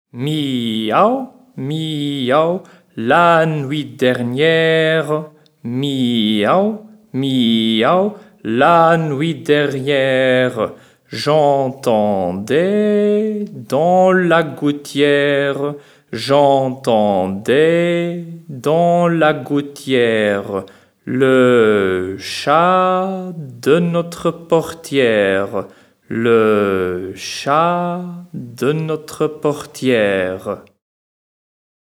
Miaou, miaou, la nuit dernière. Miaou, miaou, la nuit dernière. J'entendais dans la gouttière, j'entendais dans la gouttière le chat de notre portière, le chat de notre portière.